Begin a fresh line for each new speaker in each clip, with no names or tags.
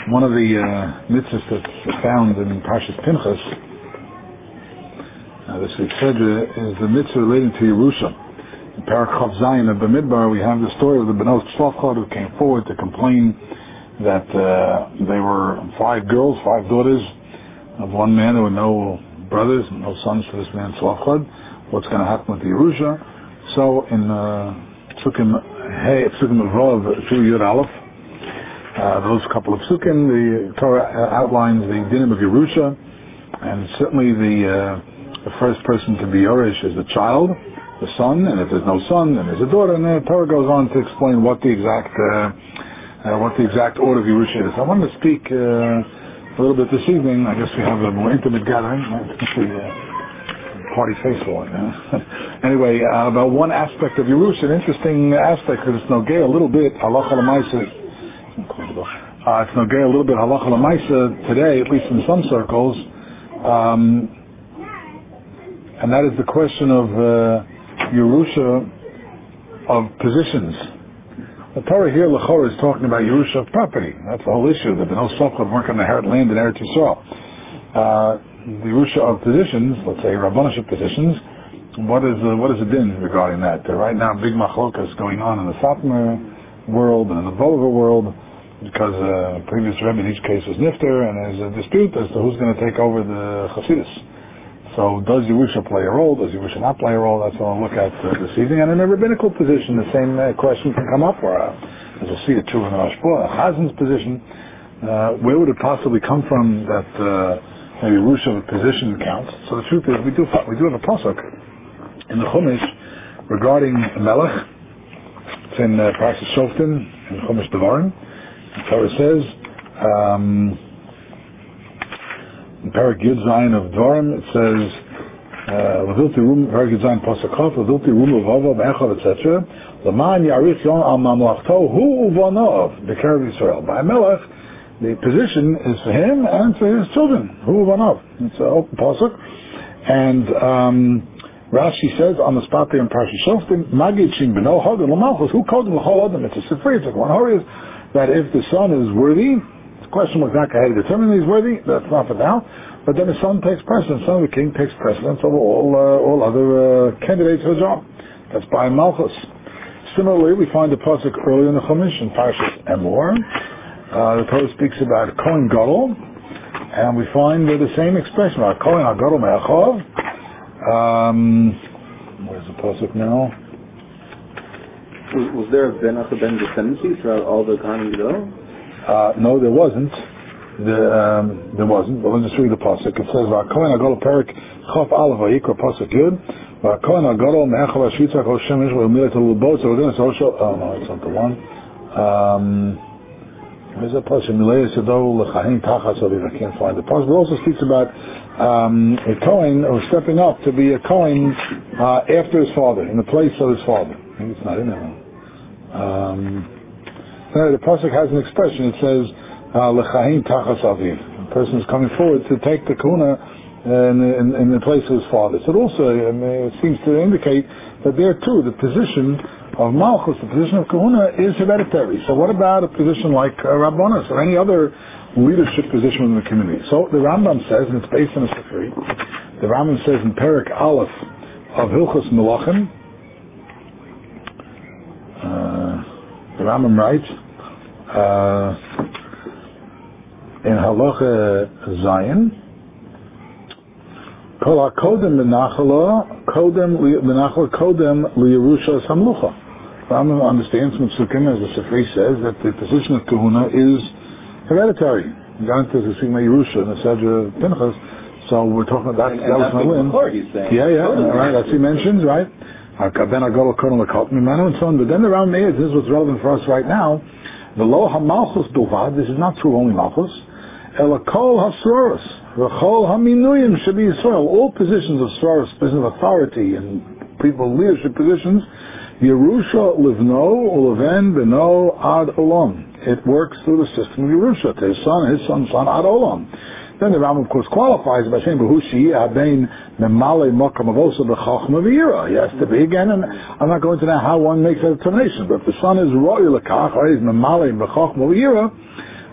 One of the mitzvahs that's found in Parshas Pinchas, this week's Sedra, is the mitzvah relating to Yerusha. In Parak Chav Zayin of Bamidbar, we have the story of the Benot Tzlafchad who came forward to complain that they were 5 girls, 5 daughters of one man. There were no brothers, no sons for this man Tzlafchad. What's going to happen with the Yerusha? So in Psukim Vav, Shu Yud Aleph, those couple of psukim, the Torah outlines the dinim of Yerusha, and certainly the first person to be Yoresh is the child, the son, and if there's no son, then there's a daughter, and the Torah goes on to explain what the exact order of Yerusha is. I wanted to speak a little bit this evening. I guess we have a more intimate gathering, party faithful. Anyway, about one aspect of Yerusha, an interesting aspect, because it's nogay a little bit halacha l'maisa. It's nogay a little bit halacha l'maisa today, at least in some circles, and that is the question of Yerusha of positions. The Torah here, L'chor, is talking about Yerusha of property. That's the whole issue. The Benot Tzlafchad weren't going to inherit land in Eretz Yisrael. The Yerusha of positions, let's say Rabbanish positions, what is the din regarding that? Right now, big machlokas going on in the Satmar world and in the Volga world, because the previous Rebbe in each case was Nifter, and there's a dispute as to who's going to take over the Chassidus. So does Yerusha play a role? Does Yerusha not play a role? That's what I'll look at this evening. And in a rabbinical position, the same question can come up, or as we'll see, a Tshuva and a Chazin's position. Where would it possibly come from that Yerusha of position counts? So the truth is, we do have a pasuk in the Chumash regarding Melech. It's in Parashas Shoftim, in Chumash Devarim. The Torah says, in Parak Yud Zayin of Dvarim, it says, L'vilti rum, Parak Yud Zayin Pasakov, L'vilti rum L'vava, B'echav, etc. L'man Yarich Yon Al Mamlachto, Hu Uvanov, B'kerev Yisrael. By Melech, the position is for him and for his children. Hu Uvanov. It's an open pasuk. And Rashi says on the spot there in Parashas Shoftim, Magid Shin B'no Hogan L'malchus, Hu Kodem L'chol Adam. It's a Sifri, it's like one Horiz, that if the son is worthy, question was not how to determine he's worthy. That's not for now. But then the son takes precedence. Son of the king takes precedence over all other candidates for the job. That's by Malchus. Similarly, we find the pasuk earlier in the Chumash in Parshas Emor. The Torah speaks about Kohen Gadol, and we find the same expression about Kohen Gadol Me'achov. Where's the pasuk now?
Was there a Ben Achaben descendancy throughout all the Kohen Gadol?
No, there wasn't. There wasn't. But let's just read the pasuk. It says, "Va'kohen Agadol Perik Chaf Aleph Vayikra Pasuk Yud. Va'kohen Agadol Me'achal Hashitzak Hoshemesh V'Umilet L'Lubot." So we're going to social. Oh no, it's not the one. There's a pasuk Milei Sedol L'Chaim Tachas Aviv. I can't find the pasuk. It also speaks about a Kohen or stepping up to be a Kohen after his father, in the place of his father. Maybe it's not in there. The pasuk has an expression. It says, "L'chaim tachas aviv." The person is coming forward to take the kahuna in the place of his father. So it also it seems to indicate that there too the position of malchus, the position of kahuna, is hereditary. So what about a position like Rabbanos or any other leadership position in the community? So the Rambam says, and it's based on a Sifri. The Rambam says in Perak Aleph of Hilchos Melachim. The Rambam writes in Halacha Zayin, Kol HaKodem Menachala Kodem Liyerusha Samlucha. Rambam understands from Psukim, as the Sifri says, that the position of Kahuna is hereditary. Down to the Sigma Yerusha and the Sedra of Pinchas. So we're talking about that was Malin. Right, that's he mentions, right? And so on. But then the Rambam adds, this is what's relevant for us right now. The Lo HaMalchus Bilvad, this is not true only Malchus. Ela Kol HaSroros, V'chol HaMinuyim Shabi Yisrael, all positions of Sroros, positions of authority and people leadership positions, Yerusha Livno, Uleven Beno Ad Olam. It works through the system of Yerusha, to his son, Ad Olam. Then the Rambam, of course, qualifies by saying, "Behushi abein memale mokam avosa b'chachma v'yira." He has to be again, and I'm not going to know how one makes that determination. But if the son is ro'il lekach, or he's memale b'chachma v'yira,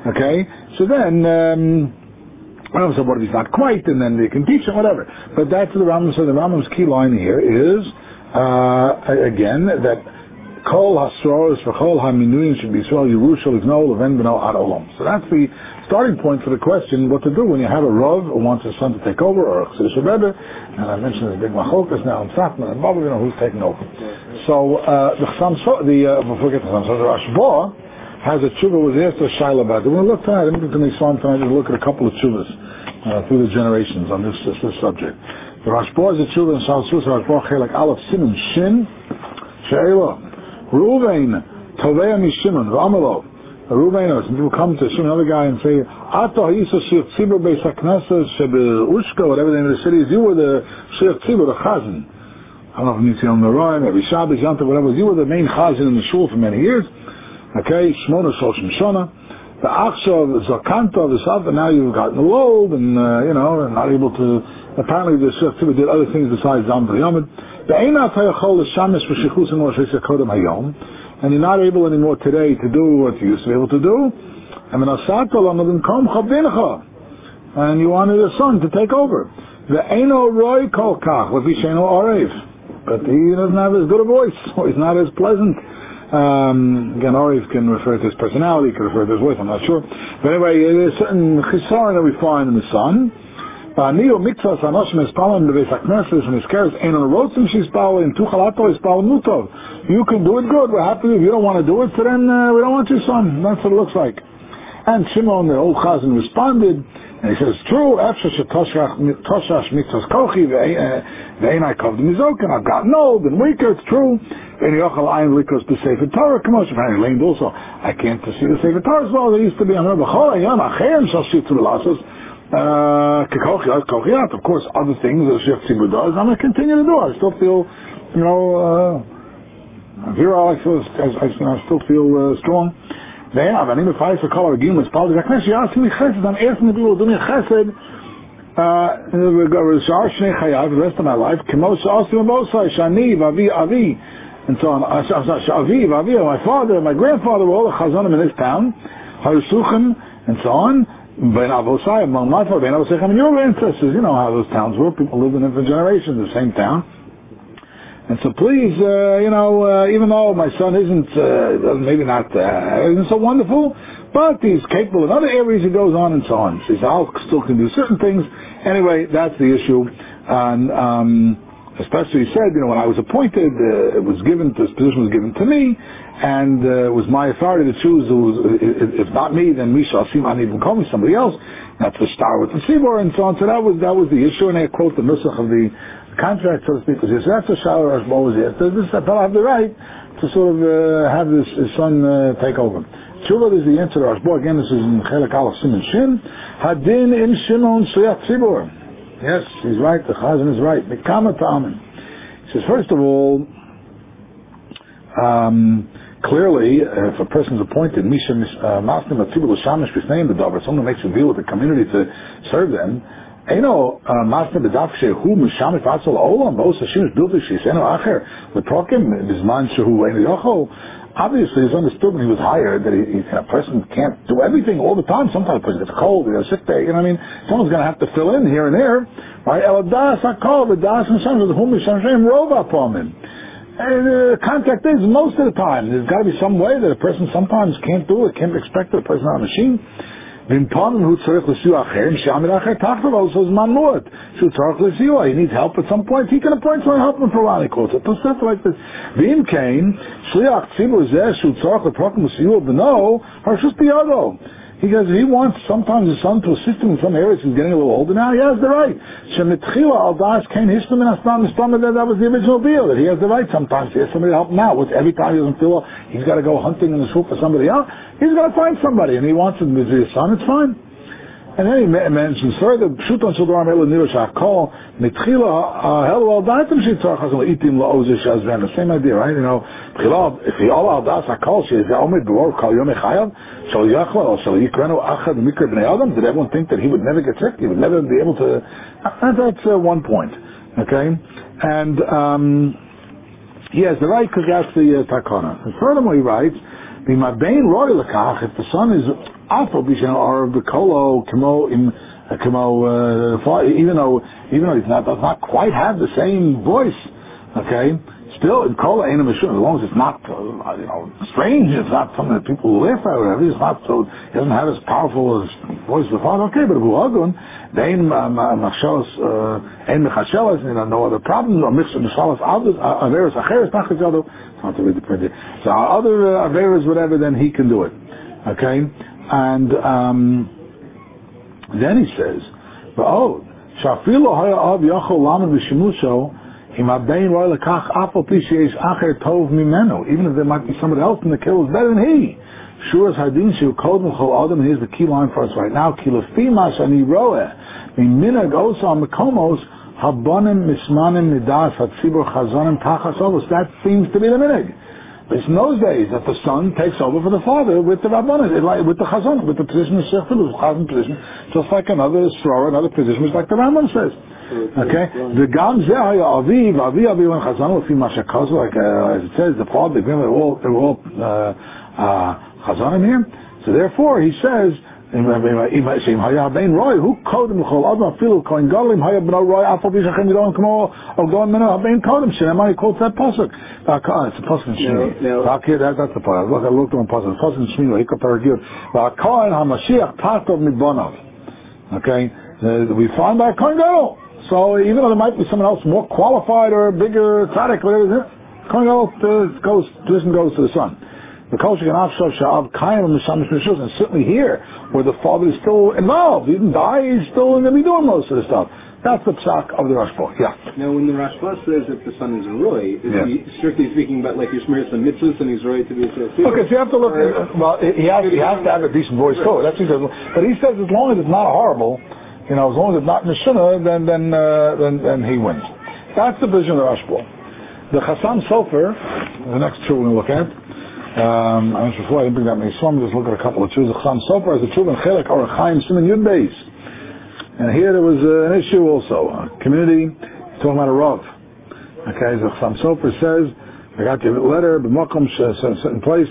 Okay, so then, so what if he's not quite, and then they can teach him, whatever. But that's the Rambam. So the Rambam's key line here is, again, that Kol Hasroros for Kol HaMinuyim should be Yisrael Yerusha Livno Leven B'no Ad Olam. So that's the starting point for the question, what to do when you have a Rav who wants his son to take over, or a Chassidus Rebbe, and I mentioned there's a big Machokas now in Satmar and Baba, who's taking over. So, before we get to the Rashba has a tshuva was asked to Shaila about it. We're going to look tonight, I'm going to tonight to look at a couple of tshuvas through the generations on this subject. The Rashba is a tshuva in Shalsus, Rashba Chelek Aleph Siman Shin, She'ela. Reuven, Tovei Mishimon, V'amalo. Reuven, some people come to Shimon, another guy, and say, Ato Ha'isa Shir Tzibur Beis HaKnesses Shebe-Ushka, whatever the name of the city is, you were the Shir Tzibur, the Chazan. I don't know if you know Meroim, every Shabbos, Yanta, whatever, you were the main Chazan in the shul for many years. Okay, Shmona Shoshim Shona. The Achshav, Zakanta, the Savta, now you've gotten old, and, and not able to, apparently the Shir Tzibur did other things besides Zam V'Yomid. And you're not able anymore today to do what you used to be able to do. And you wanted a son to take over. But he doesn't have as good a voice, so he's not as pleasant. Again, Arif can refer to his personality, can refer to his voice, I'm not sure. But anyway, there's certain chisar that we find in the son. Neo mitzvahs anoshim espalem bebeis hakneses and iskeres ein on rotzim shispal and tuchalato ispal mutov. You can do it good. We're happy. If you don't want to do it, so then we don't want your son. That's what it looks like. And Shimon, the old chazan, responded, and he says, "True. After toshash mitzvahs kochi ve'enai kavd mizoken. I've gotten old and weaker. It's true. And yochal ayin likos b'sefer Torah kamosh. Apparently, leaned also. I can't see the sefer Torah as well. They used to be on her b'chol ayon acherim shal shitzu l'lasos." Of course, other things that Shef Tzibur does, I'm going to continue to do. I still feel, virile. I still feel strong. I'm asking the the rest of my life, and so on. My father, my grandfather were all the chazanim in this town, and so on. Among my father, and your ancestors, you know how those towns were. People lived in them for generations, the same town. And so please, even though my son isn't, maybe not, isn't so wonderful, but he's capable in other areas, he goes on and so on. So he says, I still can do certain things. Anyway, that's the issue. And, especially he said, when I was appointed, this position was given to me, and it was my authority to choose if not me, then me shall see, I even call me somebody else. That's the star with the Sibor and so on. So that was the issue, and I quote the nusach of the contract, so to speak, because that's the Shaul Rashba was here. This fellow have the right to sort of have his son take over. Tshuva is the answer to Rashba. Again, this is in Chelek Aleph Siman Shin. Hadin in Shimon Shliach Tzibor. Yes, he's right. The Chazan is right. Mikama Ta'amin. He says, first of all, clearly, if a person is appointed, Misha Masnim Atzibur L'Shamish B'Sneim B'Davar, someone who makes a deal with the community to serve them, Masnim B'Dav Shehu Mishamish V'Atzol Olam B'Os Hashem Bildish Yisenu Acher L'Prokim B'Zman Shehu Ein Yocho. Obviously, it's understood when he was hired that a person can't do everything all the time. Sometimes a person gets cold, he has a sick day, Someone's going to have to fill in here and there. Right? Eladas HaKol, V'das Hashem, V'hum Hashem, Rova Pomim. And the contact is most of the time. There's got to be some way that a person sometimes can't do it, can't expect that a person on a machine. He needs help at some point. He can appoint someone to help him for a while. He calls it. Stuff like this. He goes, he wants sometimes his son to assist him in some areas. He's getting a little older now. He has the right. That was the original deal, that he has the right sometimes. He has somebody to help him out. Every time he doesn't feel well, he's got to go hunting in the shul for somebody else. He's got to find somebody, and he wants him to be his son. It's fine. And then he mentions further, Pshuton Shuldaram Elu Niro Shakol, Mitchila, Hello Aldatim Shitzar Chazal Itim La'ozish Azvan. The same idea, right? If he all Aldas Hakol, she is Omed B'or Kal Yom Echayav, Shal Yachla, or Shal Yikrenu Achad Mikra B'nei Adam. Did everyone think that he would never get sick? He would never be able to. That's one point. Okay? And he has the right because that's the Takana. And furthermore, he writes, If the son is or the kolo even though he does not quite have the same voice, okay, still in kola ain't a mishum, as long as it's not strange, it's not something that people laugh at or whatever, it's not so, he doesn't have as powerful as voice of the father, okay, but if Agun, they ain't mechashelas, no other problems, or mixed mishalas averas acheres nachajado, it's not to read the printed. So other averas, whatever, then he can do it. Okay? And then he says, shafilo haya av yachol lamed b'shimusho im abein roy lekach afal pi sheyesh acher tov mimeno, even if there might be somebody else in the kill is better than he. Shuras hadin shu kodem chol adam. Here's the key line for us right now. Kilafi mashani roeh miminag osa mekomos habonim mismanim midas hatzibur chazonim tachas ovos. That seems to be the minig. It's in those days that the son takes over for the father with the rabbanon, with the chazon, with the position of shech filus, chazon position, just like another srora, another position, which like the Rambam says. Okay, the gam zeh haya aviv and chazon lefi mashakazu, like as it says, the father, they're all chazonim here. So therefore, he says. Who codem l'chol adam afilu kohen galim haya b'no roy afal b'shachem yidon k'mo or going meno habein codem shenamai quotes that pasuk. It's a pasuk in Shmini. That's the part. I looked on pasuk. The pasuk in Shmini. Hikah paragiyot. V'akohen hamashiach patov mibonav. Okay, we find by kohen gadol. So even though there might be someone else more qualified or bigger tzaddik, whatever, kohen gadol position goes to the son. And certainly here, where the father is still involved, he didn't die, he's still going to be doing most of the stuff. That's the psak of the Rashba. Yeah.
Now, when the Rashba says that the son is a roy, is he strictly speaking about like Yishmer some mitzvahs and he's roy to be a tzaddik?
Okay, so you have to look. He has to have a decent voice too. That's what he says. But he says as long as it's not horrible, as long as it's not mishuna, then he wins. That's the vision of the Rashba. The Chassam Sofer, the next two we're going to look at. I mentioned before, I didn't bring that many songs, just look at a couple of truths. The Chassam Sofer is the truth and Chelek or Chaim Simon Yud Beis. And here there was an issue also. A community talking about a Rav. Okay, the Chassam Sofer says, I got the letter, b'makom certain place,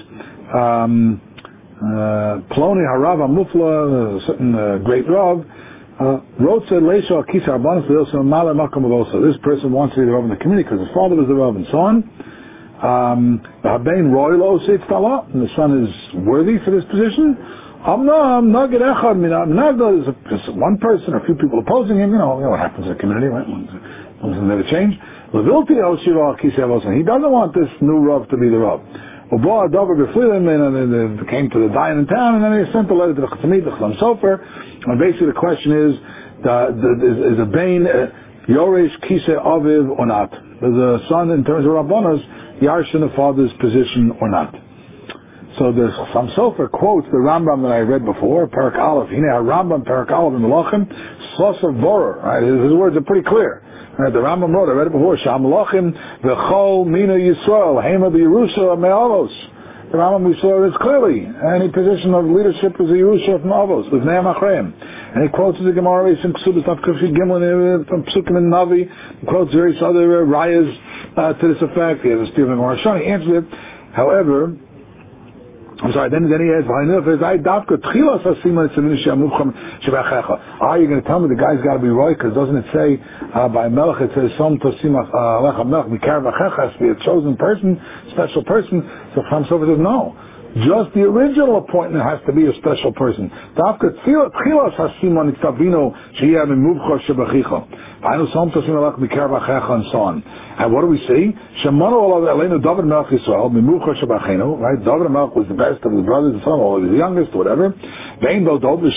Ploni Harav Amufla, a certain great Rav, wrote said Leisha Akisa Arbanis Leilsa Mala Makom Avosa. This person wants to be the Rav in the community because his father was the Rav and so on. And the son is worthy for this position. Not just one person or a few people opposing him. What happens in the community, right? Things never change. He doesn't want this new Rav to be the Rav. And they came to the Dayan in town, and then they sent a letter to the Chatzamid, the Chassam Sofer. And basically the question is a Bain Yoresh Kise Aviv or not? Does a son, in terms of Rabbanos, Yarshin the father's position or not? So the Chassam Sofer quotes the Rambam that I read before, Perak Aleph. Rambam Perak Aleph in Melachim, Sosav Borer. Right? His words are pretty clear. Right? The Rambam wrote, I read it before, Sham Melachim V'chol Mina Yisrael Hema B'Yerusha Me'avos. The Rambam we saw this clearly. Any position of leadership is a Yerusha from Avos, with Ne'am Achreim. And he quotes the Gemara in Ksubas Tavkufshi Gimlin from Psukim and Navi. He quotes various other rayas to this effect. He has a Stephen Gemara Shani. He answers it. However, I'm sorry, then he adds, are you going to tell me the guy's got to be right? Because doesn't it say, by Melech, it says, Som Tosim Alecha Melech, Mikar V'checha, has to be a chosen person, special person. So Chassam Sofer says, no. Just the original appointment has to be a special person. And what do we see? Right? David Melech was the best of his brothers, the son, or the youngest, whatever. And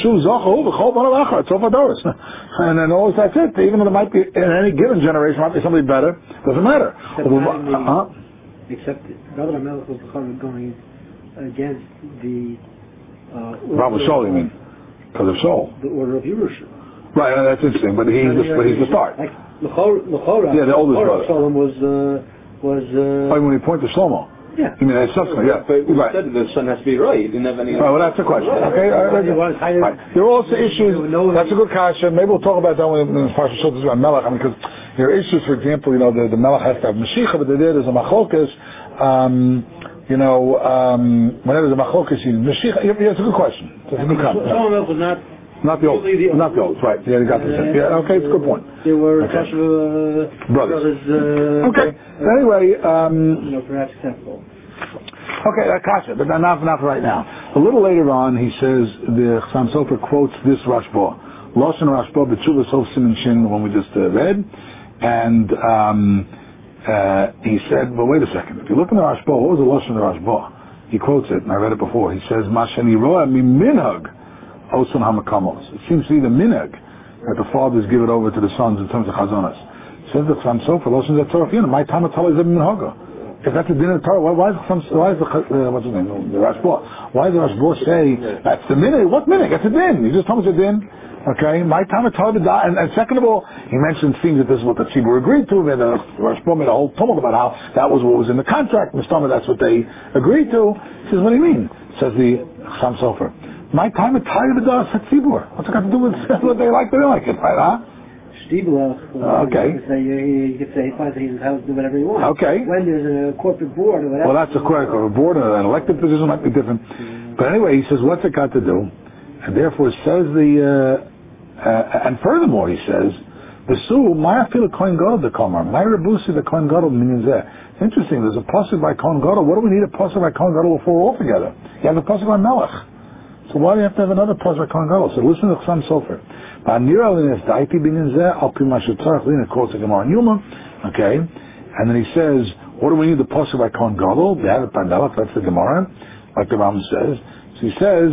then always that's it. Even though there might be, in any given generation, might be somebody better. Doesn't matter.
Except David Melech was going against the
Rav Shaul, you mean? Because of Shaul.
The order of Yerusha.
Right, that's interesting, but he's the start.
Like L'chora,
the oldest brother.
Shalom was
when he pointed to Shlomo.
Yeah.
You mean that's subsequent, yeah.
But we said the son has to be right. He didn't have any...
Right, well that's the question. Okay, right. There are also issues, that's a good question. Maybe we'll talk about that when the Parsha Shultz is about Melech. Because there are issues, for example, the Melech has to have Mashiach, but there's a Machlokes, whenever there's a machlokas in Mashiach, it's a good question. It's a good comment.
Someone else was
not the old, right? Yeah, you got this. Yeah, okay, it's a good point.
They were
brothers. Okay. Anyway,
perhaps acceptable.
Okay, that kasha, but not right now. A little later on, he says the Chassam Sofer quotes this Rashba, Lashon Rashba b'tshuva sof siman shin, the one we just read, and he said, well, wait a second. If you look in the Rashba, what was the Lashon Rashba? He quotes it, and I read it before. He says, "Mashani roa mi minhag osun hamakamos." It seems to be the minhag that the fathers give it over to the sons in terms of chazonas. Says the Chassam Sofer, Lashon Zatzorah, my time of Tallah is minhaga. If that's a din of Torah, why is the what's his name? The Rashba. Why does the Rashba say that's the minhag? What minhag? That's a din. You just told me it's a din. Okay, my time of Torah, and second of all, he mentioned things that this is what the Tzibur agreed to. And the Rashba made a whole tumult about how that was what was in the contract. Mistama, that's what they agreed to. He says, what do you mean? Says the Chassam Sofer. My time of Torah is Tzibur. What's it got to do with what they like? They don't like it, right? Huh? Okay.
You could say he finds that he's entitled to do whatever he wants.
Okay.
When there's a corporate board or whatever.
Well, that's a corporate board, and an elected position might be different. But anyway, he says, what's it got to do? And therefore says and furthermore, he says, V'su, Maya fila Kohen Gadol the Kamar, Maya Rebusi the Kohen Gadol meaning there. It's interesting, there's a pasuk by Kohen Gadol. What do we need a pasuk by Kohen Gadol for altogether? You have a pasuk by Melech. So why do you have to have another pasuk by Kohen Gadol? So listen to Chassam Sofer. Okay, and then he says, what do we need the pasuk by Kohen Gadol? They have it by Melech, that's the Gemara, like the Ram says. So he says,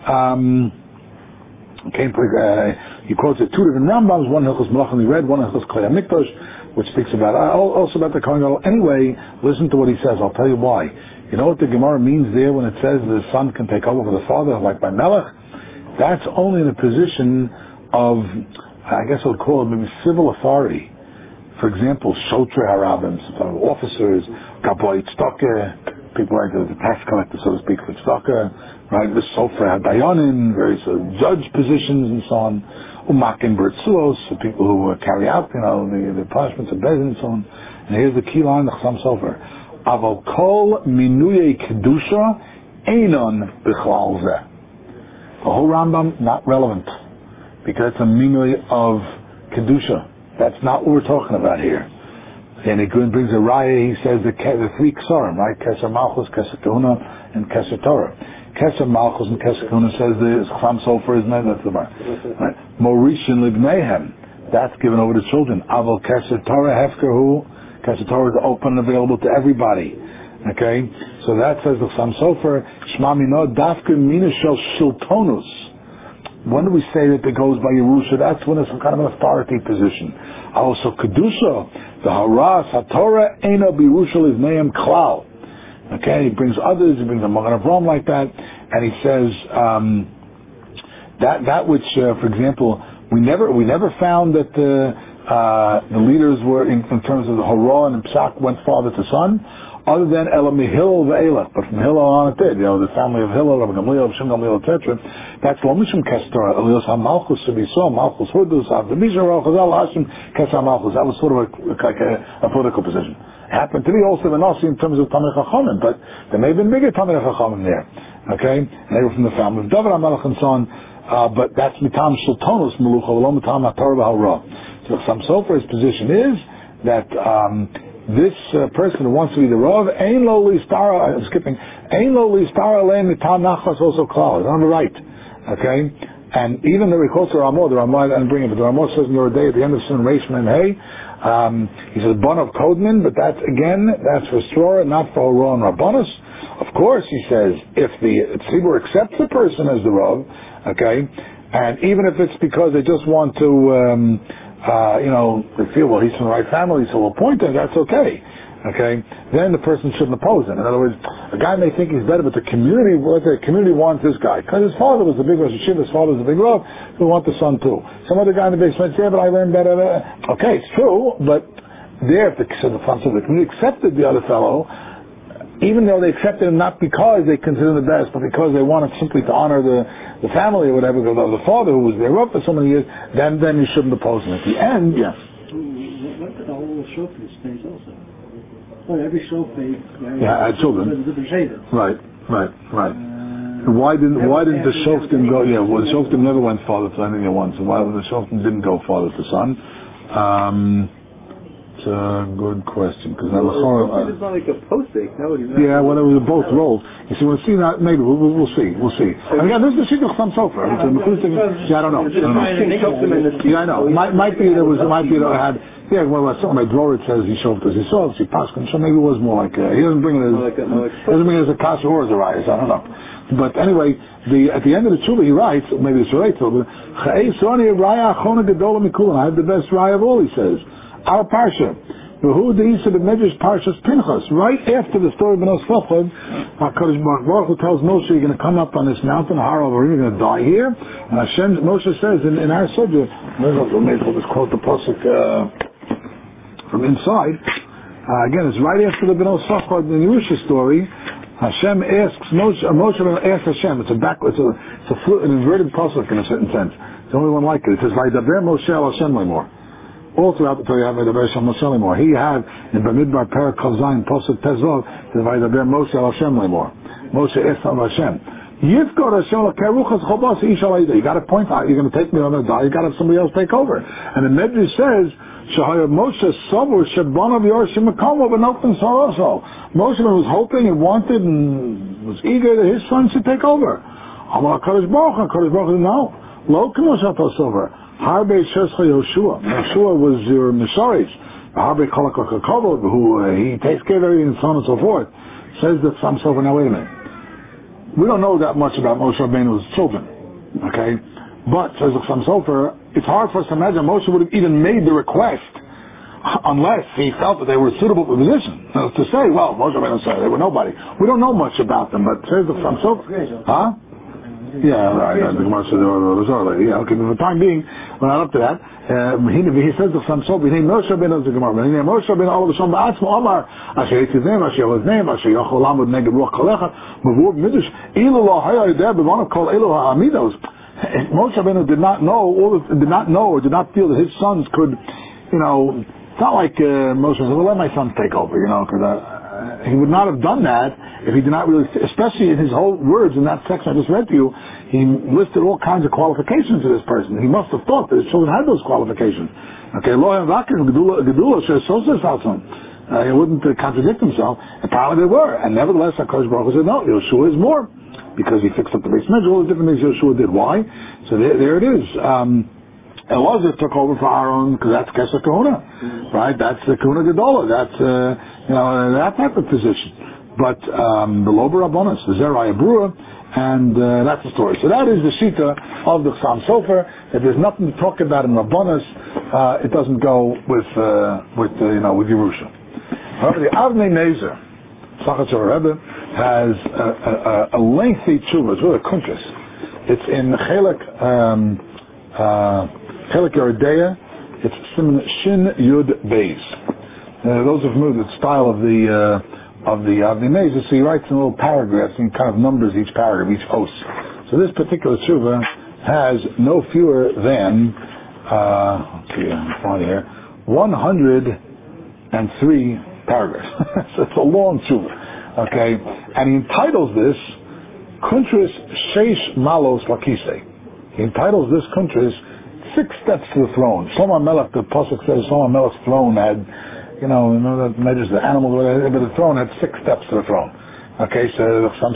he quotes it two different Rambams, one Hilchos Melachim we read, one Hilchos Klei HaMikdash, which speaks about also about the Kohen Gadol. Anyway, listen to what he says. I'll tell you why. You know what the Gemara means there when it says the son can take over for the father, like by Melech? That's only in a position of, I guess I would call it maybe civil authority. For example, Shotre Harabim, officers, Gaboy Tzedakah, people like the tax collector, so to speak, for Tzedakah, right? The Sofra Dayanim, various judge positions and so on. Umakim Bertzuos, the people who carry out, the punishments of Bezin and so on. And here's the key line, the Chassam Sofer. Aval kol minuyei kedusha einon bichlal zeh. The whole Rambam, not relevant, because it's a minui of kedusha. That's not what we're talking about here. And he brings a raya, he says the three ksarim, right? Keser Malchus, Keser Kahuna, and Keser Torah. Keser Malchus and Keser Kahuna says the Chassam Sofer is not, that's the bar. Right? Morishin Libnehem, that's given over to children. Aval Keser Torah Hefkerhu, Keser Torah is open and available to everybody. Okay? So that says the Chassam Sofer, Shma Mino Dafka Mina Shel Shiltonus. When do we say that it goes by Yerusha? That's when it's some kind of an authority position. Also, Kedusha, the Haras, HaTorah, Eino B'Yerusha Livneim Klal. Okay, he brings others, he brings a Magen Avraham like that, and he says that which, for example, we never found that the leaders were in terms of the Hora and Psak went father to son, other than Elam Hillel ve'Ela, but from Hillel on it did. The family of Hillel, Rabbi Gamliel, Shem Gamliel, etc. That's Lomishim Kestora, Elios HaMalchus Sebiso, Malchus Hudus, Avdemizra, Chazal Hashim, Kesha Malchus. That was sort of a political position. It happened to be also the Nasi in terms of Tamei Chachamim, but there may have been bigger Tamei Chachamim there. Okay? And they were from the family of David HaMelech and so on. But that's Mitam Shultonus Melucha, Lo Mitam HaTorah V'Hara. So Chassam Sofer's position is that this person who wants to be the Rav, Ein Lo Listara, I'm skipping, Ein Lo Listara Leim Mitam Nachas also Klal, on the right. Okay? And even the Rechos Ramah, the Ramah, and bring it, but the Ramah says in your day at the end of Sun Reishman and Hey, he says, Bon of Kodman, but that's for Srora, not for Hora and Rabbanus. Of course, he says, if the Tzibur accepts the person as the Rav, okay, and even if it's because they just want to, they feel, well, he's from the right family, so we'll appoint him, that's okay. Okay? Then the person shouldn't oppose him. In other words, a guy may think he's better, but the community wants this guy. Because his father was the big Rosh Hashiva, his father was the big Rav, so we want the son too. Some other guy in the basement says, yeah, but I learned better. Okay, it's true, but there, the community accepted the other fellow, even though they accepted him not because they consider him the best, but because they wanted simply to honor the family or whatever, the father who was their Rav for so many years, then you shouldn't oppose him. At the end, yes.
What did the whole Shofar space also? Well, every shofet
had children.
was a different shayla.
Right. Why didn't the shoftim go? Yeah, well, the shoftim never went father to anything at once. So why the shoftim didn't go father to son? It's a good question because
it's not like a posting.
Yeah, well, it was both roles. You see, we'll see that. Maybe we'll see. And again, this is the shit of some sofer. Yeah, I don't know. Yeah, I know. Might be there had. Yeah, well, something like Dvorit says he showed us. He saw us. He passed him. So maybe it was more like he doesn't bring it as a kasha or as a rayas. I don't know. But anyway, at the end of the tshuva he writes, maybe it's related to it. I have the best raya of all. He says. Our parsha, who the Isa the Medrash Parshas Pinchas, right after the story of Benos Chofod, HaKadosh Baruch Hu tells Moshe, you're going to come up on this mountain, Har Avarim, you're going to die here. And Moshe says in our subject, we'll just quote the pasuk from inside. Again, it's right after the Benos Chofod in the Yerusha story. Hashem asks Moshe asks Hashem. It's an inverted pasuk in a certain sense. It's the only one like it. It says, "Vaydaber Moshe al Hashem lemor." All throughout the Torah, Vaydaber Hashem Moshe lemor. He had in Bamidbar Perak Kaf Zayin pasuk Tezov the Vaydaber Moshe al Hashem lemor. Moshe asks of Hashem. Yifkor Hashem l'keruchas chobas ishal ayda. You got to point out. You're going to take me on a die. You got to have somebody else take over. And the Medrash says. Shahaya Moshe Sabur Shabanav Yorshim Makomo Benotim Saraso. Moshe was hoping and wanted and was eager that his son should take over. Amal HaKadosh Baruch Hu, no. Lo K'moshe Passover. Harbe Shescha Yoshua. Yoshua was your Misharis. Harbe Kolakakakavod, who he takes care of everything and so on and so forth. Says that Sam Sofer. Now wait a minute. We don't know that much about Moshe Rabbeinu's children. Okay? But, says Sam Sofer, it's hard for us to imagine Moshe would have even made the request unless he felt that they were suitable for the position. To say, well, Moshe Rabbeinu said they were nobody. We don't know much about them, but says Sam Sofer. Huh? Yeah, right. The Gemara said yeah, okay, but for the time being, we're not up to that. He says to Sam Sofer, he named Moshe Rabbeinu as the Gemara. He named Moshe Rabbeinu all of a sudden, Ba'atzmo Omar, Asher Yitzivim, Asher Yolazneim, Asher Yochol Lamud Neged Ruach Kalecha, Mavur Midrash, Ilu Lo Haya Yideh, B'Vanav Kol Elu HaAmidos. Moshe Rabbeinu did not know or did not feel that his sons could, it's not like Moshe said, well, let my sons take over, because he would not have done that if he did not really, especially in his whole words in that section I just read to you, he listed all kinds of qualifications to this person. He must have thought that his children had those qualifications. Okay, Lo Vakir, Gedula, he wouldn't contradict himself. Apparently they were, and nevertheless, HaKadosh Baruch Hu said, no, Yeshua is more. Because he fixed up the base measure, all the different things Yeshua did. Why? So there it is. Elazar took over for Aaron because that's Kesher Kahuna, right? That's the Kahuna Gedola. That's that type of position. But the Lober Rabbanos, the Zerai Brura, and that's the story. So that is the Shita of the Sam Sofer. If there's nothing to talk about in Rabbanos, it doesn't go with Yerusha. However, the Avnei Nezer, Sachatzer Rebbe, has a lengthy tshuva. It's really a kuntres. It's in Chelik Yeridea. It's Shin Yud Beis. Those of you the style of the Avnei Nezer, so he writes in little paragraphs and kind of numbers each paragraph, each host. So this particular tshuva has no fewer than let's see, I'm finding here 103 paragraphs. So it's a long tshuva. Okay, and he entitles this Kuntris Sheish Malos Lakise. He entitles this Kuntris 6 steps to the throne. Shlomo Melech, the pasuk says Shlomo Melech's throne had, that measures the animals, but the throne had 6 steps to the throne. Okay, so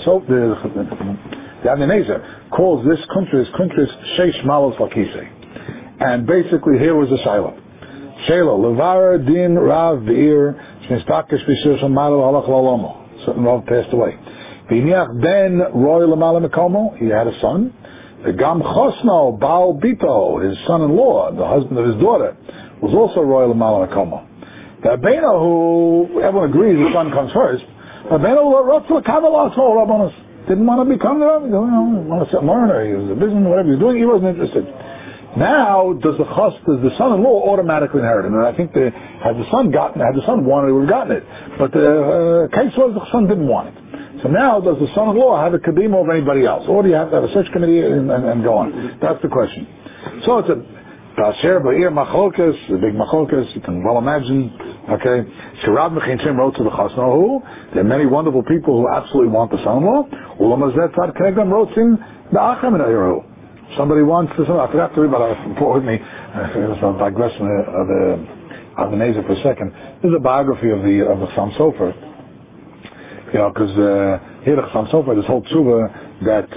the Avnei Nezer calls this Kuntris Sheish Malos Lakise. And basically here was the Shiloh. Shiloh, Levara Din Rav Be'ir Shnistakesh B'Shir Shamalo Halach Lalomo. Certain Rav passed away. B'Niach Ben Roy Lamala Mekomo, he had a son. The Gam Chosno Baal Bito, his son-in-law, the husband of his daughter, was also Roy Lamala Mekomo. The Abeno, who everyone agrees the son comes first, Abeno didn't want to become the Rav, want to learn, or he was a businessman, whatever he was doing, he wasn't interested. Now, does the son-in-law automatically inherit it? And I think had the son wanted it, he would have gotten it. But the case was the son didn't want it. So now, does the son-in-law have a kadima over anybody else? Or do you have to have a search committee and go on? That's the question. So it's Pasher Ba'ir Machlokas, the big Machlokas, you can well imagine, okay? Shirab Mechintim wrote to the Chasnahu, there are many wonderful people who absolutely want the son-in-law. Ulamazet Tzad Kenegdam wrote in the Achem in Ayru. Somebody wants to, I forgot to read, but I brought with me, I'll digress of the Nezer for a second. This is a biography of the Chassam Sofer. You know, because here the Chassam Sofer, this whole tshuva that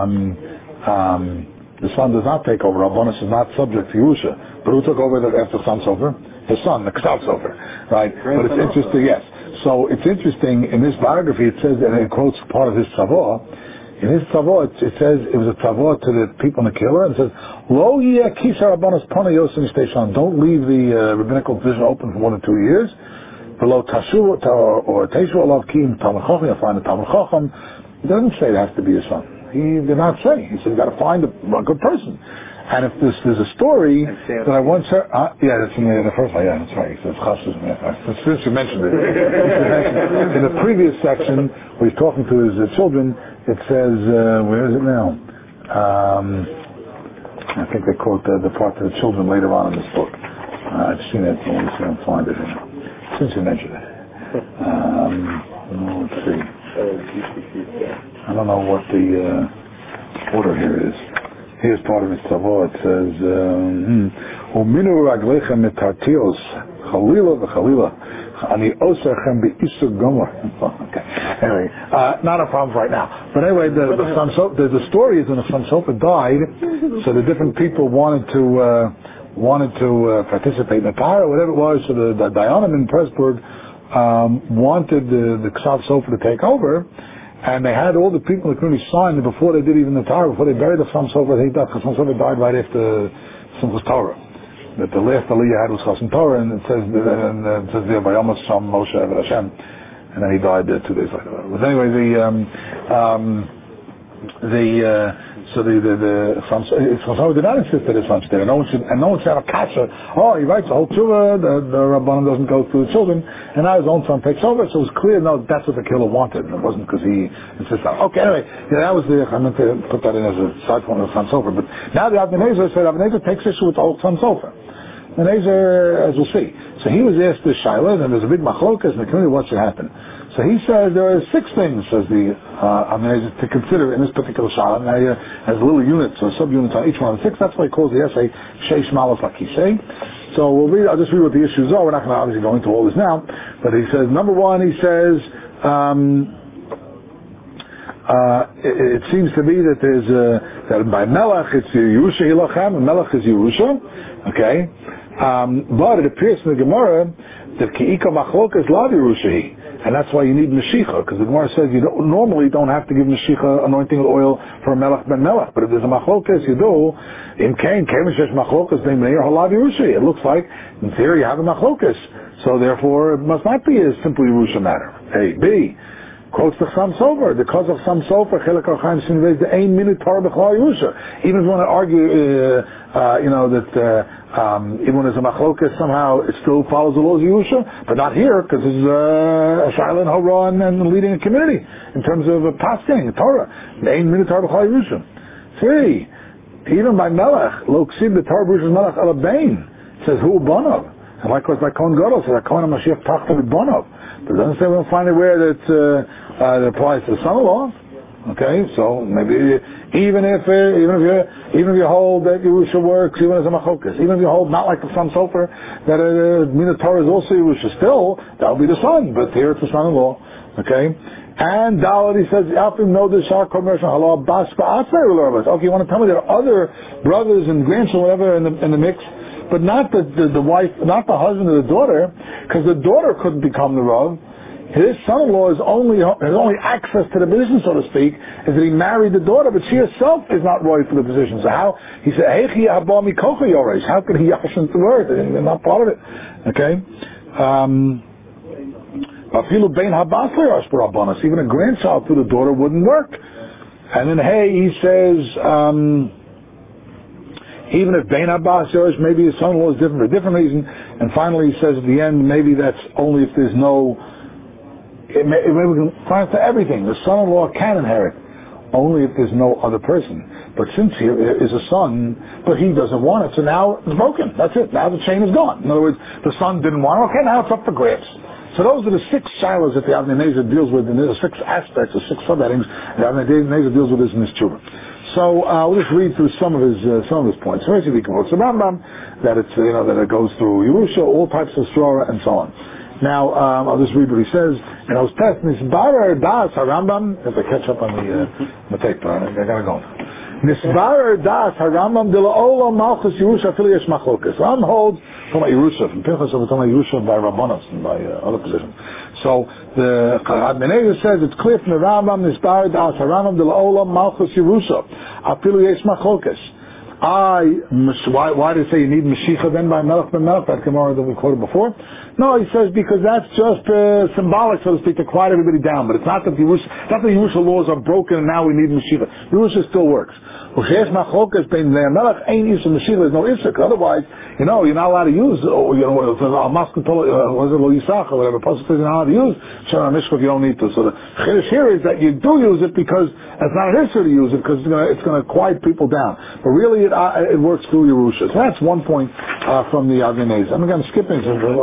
the son does not take over. Rabbanus is not subject to Yerusha. But who took over after Chassam Sofer? His son, the Ksav Sofer. Right? But it's interesting, yes. So it's interesting, in this biography it says, and it quotes part of his tzavah. In his tzavah, it says, it was a tzavah to the people in the Kehillah, and it says, Lo yeh kisa Rabbanus pana yosim shtei. Don't leave the rabbinical position open for more than 2 years. Below Tashu or Teshu Alav Kim Talmud Chacham, you'll find a Talmud Chacham. He doesn't say it has to be a son. He did not say. He said you got to find a good person. And if there's a story that I once heard, that's in the first one. Yeah, that's right. He says Chassus. Since you mentioned it, in the previous section where he's talking to his children, it says where is it now? I think they quote the part to the children later on in this book. I've seen it. Let me see if I can find it. Since you mentioned it. Let's see. I don't know what the order here is. Here's part of his tzavah. It says, Uminu raglechem etartios chalila v'chalila ani osachem be'isur gomer. Okay. Anyway, not a problem right now. But anyway, the story is when the Chassam Sofer died, so the different people wanted to participate in the Torah, whatever it was. So the Dayanim in Pressburg wanted the Ksav Sofer to take over, and they had all the people in the community sign before they did even the Torah, before they buried the Chassam Sofer. They died. Chassam Sofer died right after Simchas Torah. That the last Aliyah had was Chassam Torah, and it says there, Vayomas Sham Moshe Eved Hashem, and then he died 2 days later. But anyway, so the Chassam Sofer did not insist that his son stay. No one should have a kasha. Oh, he writes a whole tshuva, the Rabbanim doesn't go through the children, and now his own son takes over. So it was clear, no, that's what the killer wanted, and it wasn't because he insisted. Okay, anyway, that was I meant to put that in as a side point of the Chassam Sofer. But now the Avnei Nezer said Avnei Nezer takes issue with the whole Chassam Sofer. And Nezer, as we'll see. So he was asked this Shaila, and there's a big machlokas in the community, what should happen? So he says there are 6 things, says the Avnei Nezer, to consider in this particular Shaila. Now he has little units or subunits on each one of the 6. That's why he calls the essay Sheish Malos Lakisei. So I'll just read what the issues are. We're not going to obviously go into all this now. But he says, number 1, he says, it seems to me that there's that by Melech it's Yerusha Hilachem, and Melech is Yerusha. Okay? But it appears in the Gemara that Ki'ika Machlokas Lav Yerusha, and that's why you need Mashiach, because the Gemara says you normally don't have to give Mashiach anointing with oil for a Melech ben Melech, but if there's a Machlokas, you do. In Cain, Shesh Machlokas ben Meir Halav Yerusha. It looks like, in theory, you have a Machlokas, so therefore it must not be a simple Yerusha matter. A. B. Quotes the Chassam Sofer, because of Chassam Sofer, Chelek Archaim Sinvez, the Ein Minute Torah B'Chlal Yerusha. Even if you want to argue, that even when there's a machlokas, somehow it still follows the laws of Yerusha, but not here, because this is a Shaila and Hora and leading a community in terms of pasking Torah. The Ein Minute Torah B'Chlal Yerusha. 3. Even by Melech, Lo Ksib the Torah B'Yerusha Melech Alabain, says Hu Bonav. And likewise by Kohen Gadol, says Kohen HaMashiach Tachta with Bonav. But it doesn't say we'll find anywhere that applies to the son-in-law. Okay, so maybe even if you hold that Yerusha works even as a machokas, even if you hold not like the Chassam Sofer that Mina Torah is also Yerusha, still that will be the son. But here it's the son-in-law. Okay, and Dalit he says Alfim no the Shar commercial halal bas ba'atzay. Okay, you want to tell me there are other brothers and grandchildren whatever in the mix? But not the wife, not the husband or the daughter, because the daughter couldn't become the Rav. His son-in-law has only access to the position, so to speak, is that he married the daughter, but she herself is not right for the position. So how, he said, how could he yashin to her? They're not part of it. Okay? Even a grandchild through the daughter wouldn't work. And then, he says, even if Bein Abbas Yosh, maybe his son-in-law is different for a different reason. And finally he says at the end, maybe that's only if there's no, maybe we can find for everything. The son-in-law can inherit. only if there's no other person. But since here is a son, but he doesn't want it, so now it's broken. That's it. Now the chain is gone. In other words, the son didn't want it. Okay, now it's up for grabs. So those are the 6 shilas that the Avnei Nezer deals with, and there's 6 aspects, or 6 subheadings the Avnei Nezer deals with this in his tshuva. So we'll just read through some of his points. First, we can quote the Rambam that it's that it goes through Yerusha, all types of Srora, and so on. Now I'll just read what he says. And I was testing this Barer Das Harambam. If I catch up on the tape, I gotta go. Nisbarer Das Harambam de la'olam malchus Yerusha afili yesh machlokas. Ram holds from Yerusha, from Pinchas over to Yerusha by Rabbanos and by other positions. So the Avnei Nezer says it's clear from the Rambam Nisbarer Das Harambam de la'olam malchus Yerusha afili yesh machlokas. Why did it say you need Mashiach then by Melech ben Melech, that Gemara that we quoted before? No, he says because that's just symbolic, so to speak, to quiet everybody down. But it's not that the Yerusha laws are broken and now we need Mashiach. Yerusha still works. There's no Isaac. Otherwise, you're not allowed to use, or whatever Pasuk says you're not allowed to use Shana Mishkov, you don't need to. So the chiddush here is that you do use it because it's not an issue to use it because it's going to quiet people down. But really, it works through Yerusha. So that's one point from the Avnei Nezer. I'm going to skip it.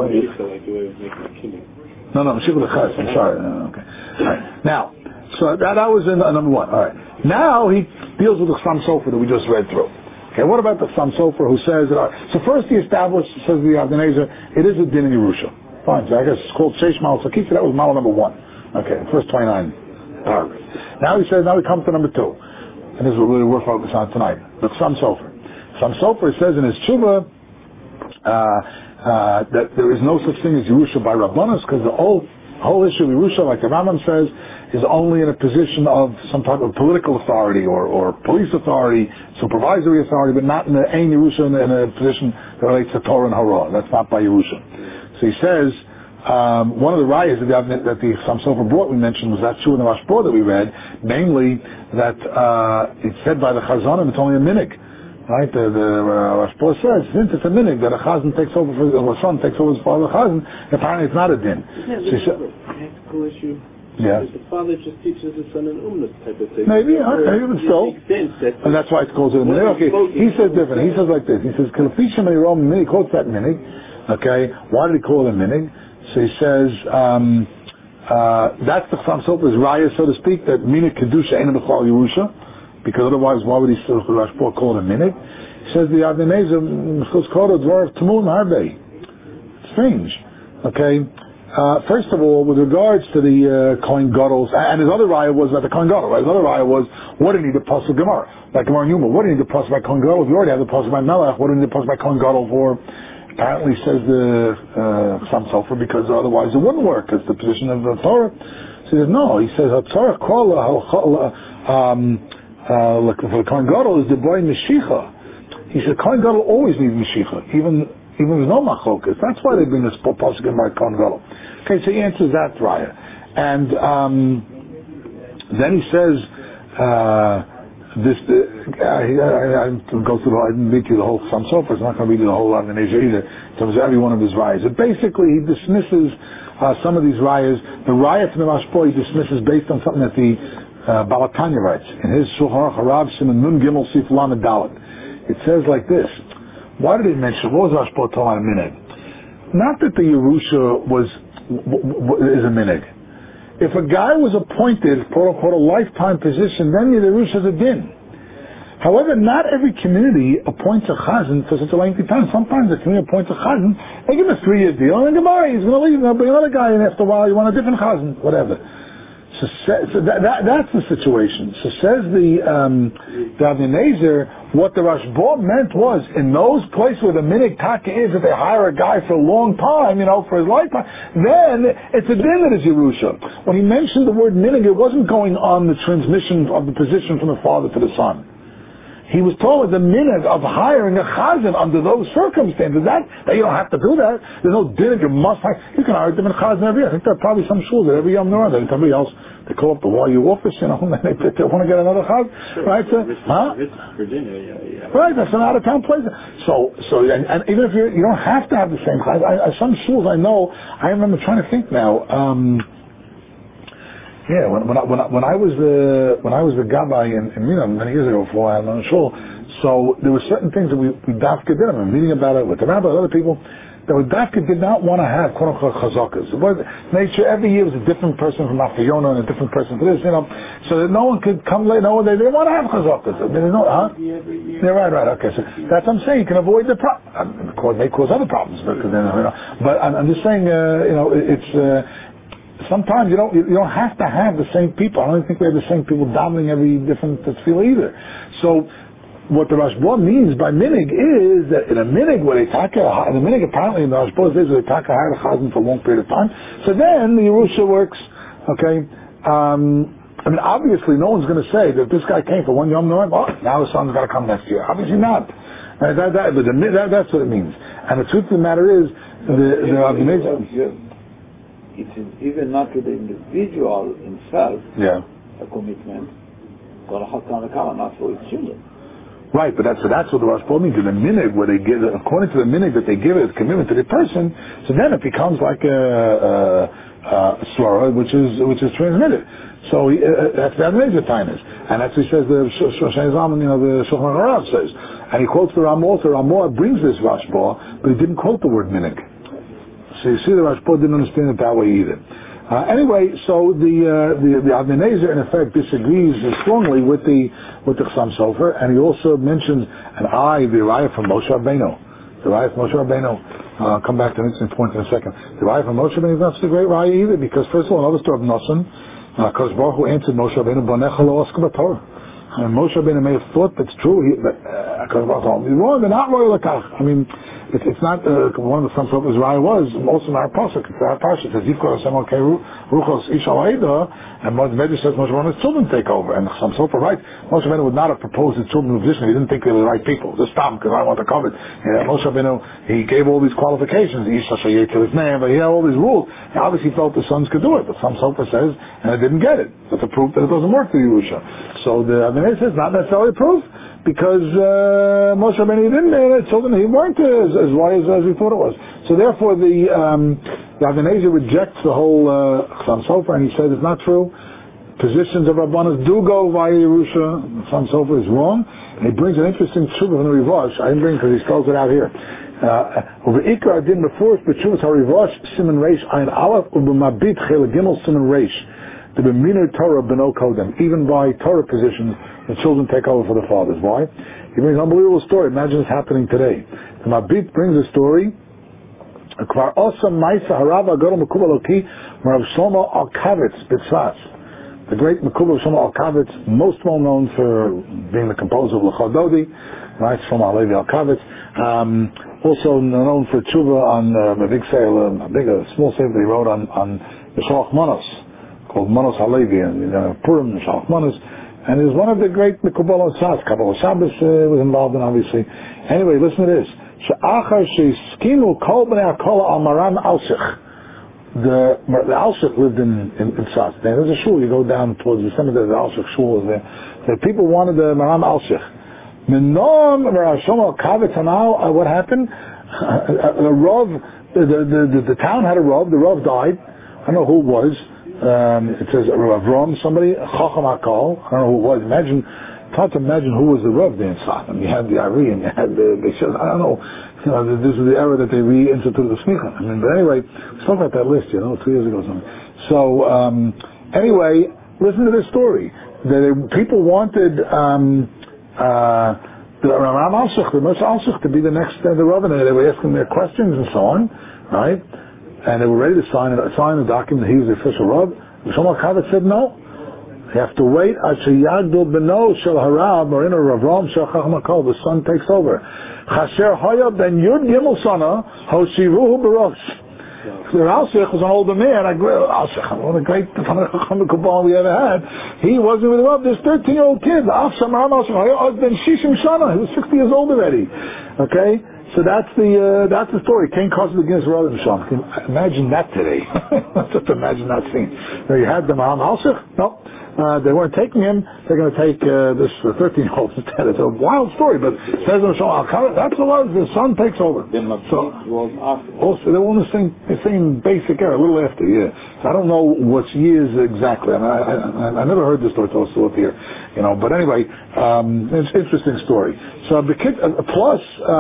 No, Mashiach L'Ches. I'm sorry. Okay. All right. Now, so that was in number 1. All right. Now he deals with the Chassam Sofer that we just read through. Okay, what about the Chassam Sofer who says that? So first he established, says the Avnei Nezer, it is a din in Yerusha. Fine, so I guess it's called Sheish Mal Sakif, that was model number 1. Okay, first 29 paragraph. Now he says, now we come to number 2. And this is what really we're focused on tonight. The Chassam Sofer. Chassam Sofer says in his tshuva that there is no such thing as Yerusha by Rabbanos because the whole issue of Yerusha, like the Rambam says, is only in a position of some type of political authority or police authority, supervisory authority, but not in the Ein Yerusha in a position that relates to Torah and Hara. That's not by Yerusha. So he says, one of the rayas that the Chassam Sofer brought, we mentioned, was that true in the Rashba that we read, namely that it's said by the Chazanim, it's only a minig. Right, the Rashba says, since it's a minig that a chazan takes over for a son takes over his father chazan, apparently it's not a din.
Practical issue.
Yeah.
The father just teaches his son an umnus type of thing.
Maybe, but still. And that's why it calls it a minig. Okay, he says different. He says like this. He says, Kalafisha Meirom minig, quotes that minig. Okay, why did he call it a minig? So he says, that's the Chassam Sofer's raya, so to speak, that minig kedusha ain't b'chal Yerusha. Because otherwise, why would he still call it a minig? He says the Avnei Nezer Mechus Kodo Dvar Tamun Harbe. Strange. Okay. First of all, with regards to the Kohen Gadol, and his other raya was about the Kohen Gadol. Right? His other raya was what do you need the pasuk Gemara? Like Gemara Yuma, what do you need the pasuk by Kohen Gadol? If you already have the pasuk by Melech, what do you need the pasuk by Kohen Gadol for? Apparently, says the Chassam Sofer, because otherwise it wouldn't work. It's the position of the Torah. So he says no. He says Torah call for the Kohen Gadol is the boy Mashiach. He said Kohen Gadol always needs Mashiach, even there's no machlokas. That's why they bring this pasuk in by Kohen Gadol. Okay, so he answers that raya, and then he says this. I didn't read you the whole Chassam Sofer. It's not going to read you the whole Avnei Nezer either. In terms of every one of his rayas. And basically, he dismisses some of these rayas. The raya from the Rashba he dismisses based on something that the Balatanya writes in his Shulchan Aruch Harav Siman Nun Gimel Sif Lamed Dalet. It says like this. Why did he mention? What was Rashba talking about a minig? Not that the Yerusha is a minig. If a guy was appointed, quote unquote, a lifetime position, then the Yerusha is a din. However, not every community appoints a chazan for such a lengthy time. Sometimes the community appoints a chazan, they give him a 3-year deal, and then goodbye, he's going to leave, they'll bring another guy in after a while, you want a different chazan, whatever. So that's the situation. So says the Avnei Nezer, what the Rashba meant was, in those places where the minig taka is, if they hire a guy for a long time, for his lifetime, then it's a din that is Yerusha. When he mentioned the word minig, it wasn't going on the transmission of the position from the father to the son. He was told the minhag of hiring a chazan under those circumstances. That you don't have to do that. There's no din. You must hire. You can hire a different chazan every year. I think there are probably some schools that every year everybody else they call up the YU office, they want to get another chazan, sure. Right?
Virginia, yeah.
Right, that's an out-of-town place. So, and even if you don't have to have the same chazan. Some schools I know. I remember trying to think now. Yeah, when I was the gabbai in Mina many years ago before I had my own shul, so there were certain things that we dafka did. I meeting about it with the rabbi and other people. That we dafka did not want to have quote unquote chazakas. Nature every year was a different person from Afiyona and a different person for this, so that no one could come late. No, they didn't want to have chazakas. I mean, yeah, right. Okay, so that's what I'm saying. You can avoid the problem. Of course, may cause other problems, but I'm just saying, it's. Sometimes you don't have to have the same people. I don't think we have the same people davening every different tefillah either. So what the Rashba means by minig is that in a minig where they in a minig apparently in the Rashba's days where they hire the chazan for a long period of time. So then the Yerusha works. Okay. I mean, obviously no one's going to say that this guy came for one Yom Noam. Oh, now his son's got to come next year. Obviously not. But that's what it means. And the truth of the matter is
it is even not to the individual himself a commitment, not for his children.
Right, but that's what the Rashba means. In the minig where they give, according to the minig that they give it, commitment to the person, so then it becomes like a svara, which is transmitted. So that's the major time is, and that's what he says. The Shoshan Zalman, the Shulchan Aruch says, and he quotes the Ramah. The Ramah brings this Rashba, but he didn't quote the word minig. So you see, the Rashba didn't understand it that way either. Anyway, so the Avnei Nezer in effect disagrees strongly with the Chassam Sofer, and he also mentions the Raya from Moshe Rabbeinu. The Raya from Moshe Rabbeinu. I'll come back to the next point in a second. The Raya from Moshe Rabbeinu is not such a great Raya either, because first of all, another story of Nosson, because Baruch Hu answered Moshe Rabbeinu, Bonecha lo oska b'Torah. I mean, Moshe Rabbeinu may have thought that's true, but because Baruch Hu told him, wrong, they're not royal lakach. I mean, it's not one of the some of his raya was also in our pasuk. It's our pasuk. It says Yifkor Hashem al Ruchos Ish al Eida, and Medrash says Moshe Rabbeinu's children take over. And some Sofer right, Moshe Rabbeinu would not have proposed his children in position. He didn't think they were the right people. Just stop because I want to cover it. Moshe Rabbeinu, he gave all these qualifications. Ish Hashayeh to his name, but he had all these rules. He obviously felt the sons could do it, but some Sofer says, and it didn't get it. That's a proof that it doesn't work for Yerusha. So the Avnei says not necessarily a proof. Because Moshe Rabbeinu didn't, children, he weren't as wise as he thought it was. So therefore, the Avnei rejects the whole Chassam Sofer, and he says it's not true. Positions of Rabbanos do go via Yerusha. Chassam Sofer is wrong. And he brings an interesting tshuva from the Rivash. I didn't bring it because he spells it out here. Over Ikar Adin before but Tshuvas HaRivash Siman Reish Ayin Aleph Ubemabit Chel Gimel Siman Reish. The B'minur Torah B'no Kodem. Even by Torah positions, the children take over for the fathers. Why? He brings an unbelievable story. Imagine it's happening today. The Mabit brings a story. Kvar Osam Maisa Harava Agor Mekubal Oki Rav Shlomo Alkavitz B'Tzfas. The great Mekubal Shlomo Alkavitz, most well known for being the composer of L'chol Dodi, right? Shlomo Alevi Alkavitz. Also known for tshuva on a big sale, a small sale that he wrote on the Shalach Manos, called Manos Halevi, and Purim, Shalach Manos. And is one of the great Mekubal Tzas. Kabbalah Shabbos was involved in, obviously. Anyway, listen to this. She'achar she'skimu kol b'nei hakola al Maram Alshich. The Alshich lived in Tzas. There's a shul. You go down towards the cemetery. The Alshich shul is there. The people wanted the Maram Alshich. Minom Rav Shlomo Alkavitz. Now what happened? The town had a Rav. The Rav died. I don't know who it was. It says Avram, somebody, Chacham Hakal, I don't know who it was. Imagine, it's hard to imagine who was the Rav there in Sodom. You had the Ari and you had they said, I don't know, this is the era that they reinstituted the Smicha. I mean, but anyway, we spoke about that list, 2 years ago or something. So, anyway, listen to this story. People wanted, the Ram Alshich, the Moshe Alshich, to be the next, the Rav, and they were asking their questions and so on, right? And they were ready to sign the document that he was the official Rav. Shlomo Alkavitz said no. You have to wait until Yagdul Beno Shel Harav or in a Ravram Shel Chacham Hakol. The son takes over. Chasher Haya Ben Yud Gimel Sana Hoshiruhu Barosh. The Alshich was an older man. Alshich, one of the great Chacham Kabbalah we ever had. He wasn't with the Rav. This 13-year-old kid, Afsham Ram Alshich Haya Ben Shishim Shana. He was 60 years old already. Okay. So that's the story. Cain caused against Rav and Sham. Imagine that today. Just imagine that scene. Now you had the Maram Alshich. No. they weren't taking him. They're going to take this 13-year-old instead. It's a wild story, but it says that's a lot. The son takes over. So also they were on the same basic era, a little after, yeah. So I don't know what years exactly. I never heard this story till still up here, But anyway, it's an interesting story. So the kid, plus.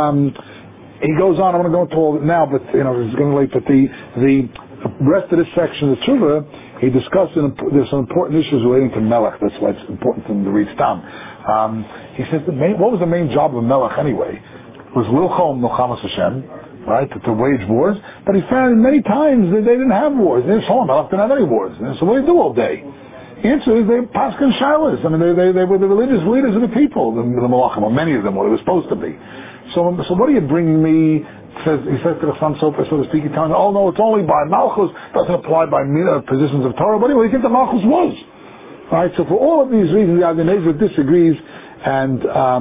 He goes on. I'm going to go into all of it now, but it's getting late. But the rest of this section of Tshuva, he discussed there's some important issues relating to Melech. That's why it's important for him to read Stam. He says what was the main job of Melech anyway? It was Lilchom Milchamas Hashem, right? To wage wars. But he found many times that they didn't have wars. Melech didn't have any wars. So what do they do all day? The answer is they paskin shilas. I mean, they were the religious leaders of the people, the Malachim, or many of them, what they were supposed to be. So what are you bringing me? He says to the Chassam Sofer, so to speak, he's telling me, no, it's only by Malchus, doesn't apply by positions of Torah. But anyway, you think the Malchus was? Right, so for all of these reasons, the Avnei Nezer disagrees, and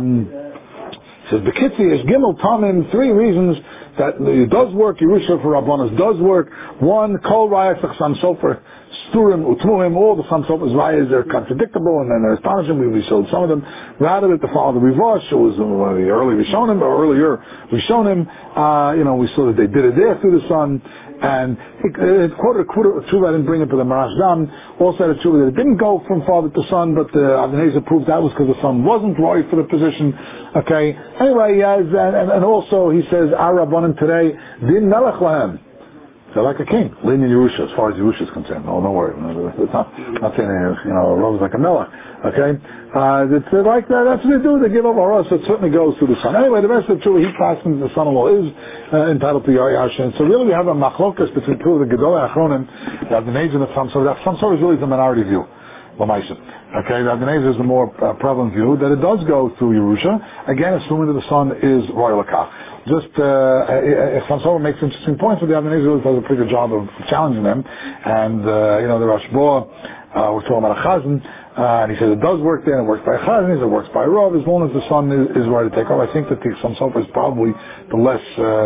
says, Bekitzi is Gimel Tamim, 3 reasons that it does work, Yerusha for Rabbanos does work. 1, Kol Rayas Chassam Sofer, Sturim, Utmuhim, all the Chassam Sofer's rayas, they're contradictable and then they're astonishing. We showed some of them. Rather than the father Rivash, who was one of the early Rishonim, or earlier Rishonim, we saw that they did it there through the son. And it quoted a tshuva, I didn't bring it, but the Marashdan also had a tshuva that it didn't go from father to son, but Avnei Nezer proved that was because the son wasn't right for the position. Okay. Anyway, he has, and also he says, our Rabbanim today, din melech lahem. They're like a king, leading Yerusha, as far as Yerusha is concerned. No, don't worry. It's not saying, Rose like a melech. Okay? It's like that. That's what they do. They give up our so it certainly goes to the son. Anyway, the rest of the two, he classifies the son-in-law is entitled to Yari Hashem. So really we have a machlokas between two of the Gedolei Achronim, the Avnei Nezer and the Chassam Sofer. The Chassam Sofer is really the minority view. Okay, the Avnei Nezer is the more prevalent view that it does go through Yerusha, again assuming that the son is royal Lakach. Just Chassam Sofer makes interesting points, but the Avnei Nezer does a pretty good job of challenging them. And the Rosh Bo, we're talking about a Chazan, and he says it does work there, and it works by a Chazan, it works by a Rav, as long as the son is ready to take over. I think that the Chassam Sofer is probably the less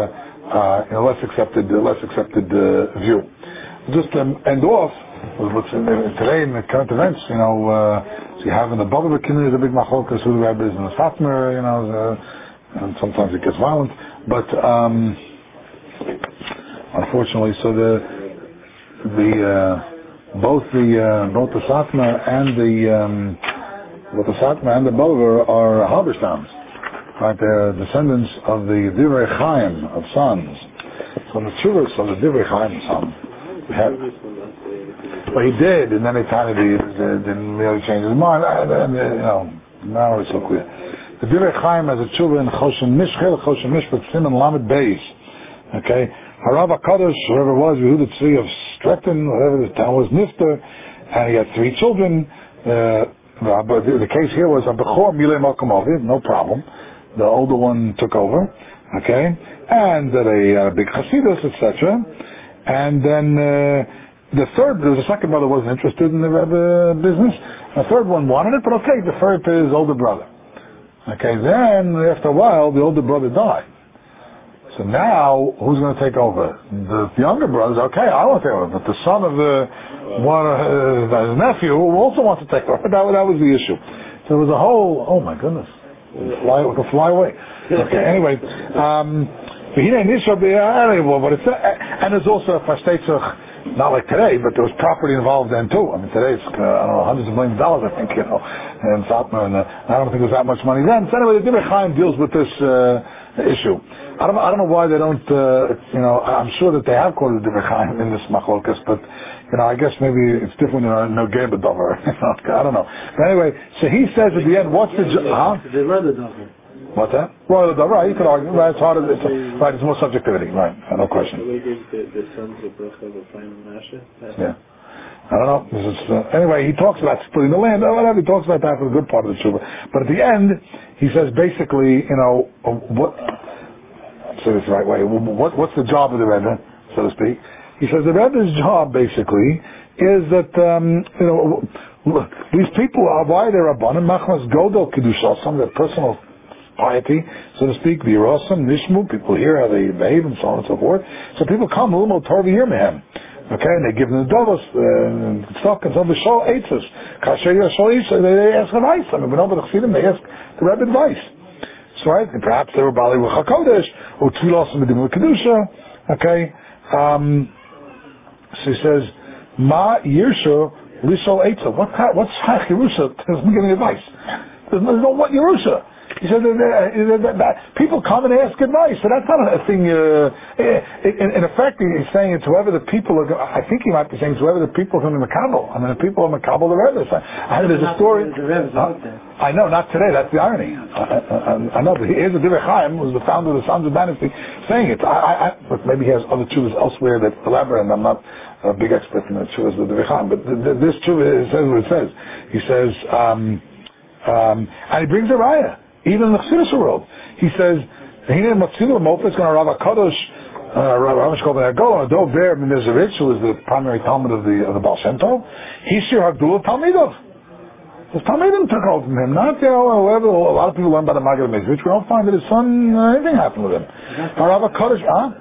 accepted view. Just end off. What's today in the current events, so you have in the Bava community the big machlokas who the rabbi is in the Satmar, and sometimes it gets violent. But unfortunately, so both the Satmar and the Bava are Halberstams, right? They're descendants of the Divrei Chaim of sons. So the Tshuvas of the Divrei Chaim sons. Well, he did, and then he didn't really change his mind. Now it's so clear. The Divrei Chaim has a tshuva in Choshen Mishpat Simon Lamed Beis. Okay, Harav HaKadosh, whoever it was, Yehuda Tzvi of Stretton, whatever the town was, Nifter, and he had 3 children. The case here was a Bechor Milei Malkom Ovid, no problem. The older one took over. Okay, and they had a big Chasidus, etc. And then there was a second brother wasn't interested in the Rebbe business. The third one wanted it, but okay, deferred to his older brother. Okay, then after a while, the older brother died. So now, who's going to take over? The younger brother's okay, I want to take over, but the son of his nephew who also wants to take over. That was the issue. So there was a whole, oh my goodness, we can fly away. Okay, anyway, but it's and there's also a Fashtetzach. Not like today, but there was property involved then too. I mean, today it's, hundreds of millions of dollars, I think, in Satmar, and I don't think there's that much money then. So anyway, the Divrei Chaim deals with this issue. I don't know why they don't, I'm sure that they have quoted the Divrei Chaim in this machlokas, but, I guess maybe it's different than no Geba Dover. I don't know. But anyway, so he says at the end, what's the...
They read the Dover.
What's that? Right, you could argue. Right, it's harder. It's more subjectivity. Right, no question.
The sons of Bracha of Ephraim and Manasseh.
Yeah. I don't know. Anyway, he talks about splitting the land. Whatever. He talks about that for the good part of the tshuva. But at the end, he says basically, what? Say this the right way. What's the job of the Rebbe, so to speak? He says the Rebbe's job basically is that these people are why they're Rabbanim Machmas Godel Kedusha, some of their personal piety, so to speak, V'yirasam, Nishmu, people hear how they behave and so on and so forth. So people come, Lumo Torah Yirmehem. Okay, and they give them the dovos and stuff, and some shol eitzes. Kasher shol eitzes, they ask advice. I mean, but over the Chassidim, they ask the Rebbe advice. So, right, and perhaps they were Bali with HaKodesh, or Tfilos with Kedusha. Okay, so he says, Ma Yersha Lishol Eitzah. What's Hach Yerusha? Doesn't give me advice. There's no what Yerusha. He said that people come and ask advice, so that's not a thing. In effect, he's saying it's whoever the people are. I think he might be saying it's whoever the people are going to Makabel. I mean, the people are Makabel the Rebbe. There's a story. I know, not today. That's the irony. I know. But here's the Divrei Chaim, who's the founder of the Sons of Dynasty, saying it. But maybe he has other tshuvas elsewhere that elaborate, and I'm not a big expert in the tshuvas of the Divrei Chaim. But this tshuva says what it says. He says, and he brings a raya. Even in the Chassidus world, he says, "Hine Matzilu Mofetz going to Rav Kadosh, Rav Shkol Ben Agol, and Dov Ber Mizerich, who is the primary Talmud of the Baal Shem Tov. He shir Hagdul Talmidov. His Talmidim took over from him. Not whoever. A lot of people learn by the Maggid Mezrich. We don't find that his son anything happened with him. Rav Kadosh,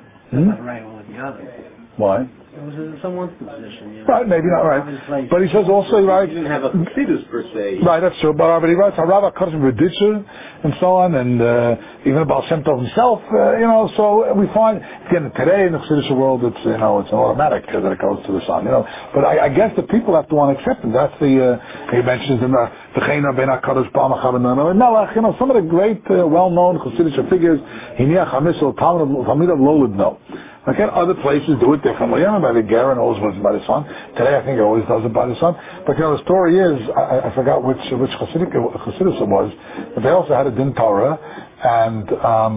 Why?
It was someone's position.
Right, maybe not right. But he says also, right?
He didn't have a Chassidus per se.
Right, that's true. But he writes Harav HaKadosh B'Ditcher and so on, and even about Shem Tov himself, so we find, again, today in the Chassidus world, it's an automatic that it goes to the son, But I guess the people have to want to accept it. That's he mentions in the Chena Ben HaKadosh B'Amachar and Melech, some of the great, well-known Chassidus figures, Hiniach HaMisel, Talmid of Lolidno. Again, other places do it differently. By the Garen always was by the son. Today, I think it always does it by the son. But the story is, I forgot which Chassidus it was, but they also had a Din Torah, and